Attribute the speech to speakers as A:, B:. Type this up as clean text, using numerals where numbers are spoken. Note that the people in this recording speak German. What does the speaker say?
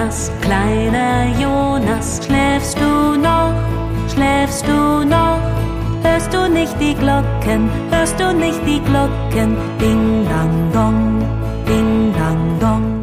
A: Jonas, kleiner Jonas, schläfst du noch, schläfst du noch? Hörst du nicht die Glocken, hörst du nicht die Glocken? Ding, dang, dong, ding, dang, dong.